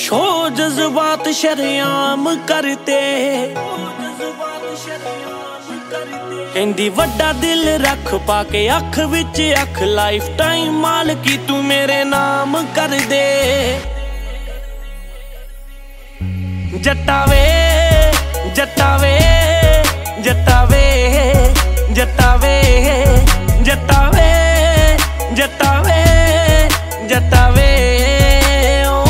show जज्बात शरेआम करते कहंदी वड्डा दिल रख पाके अख विच अख लाइफ टाइम मालकी तू मेरे नाम कर दे जट्टा वे जट्टा वे जट्टा वे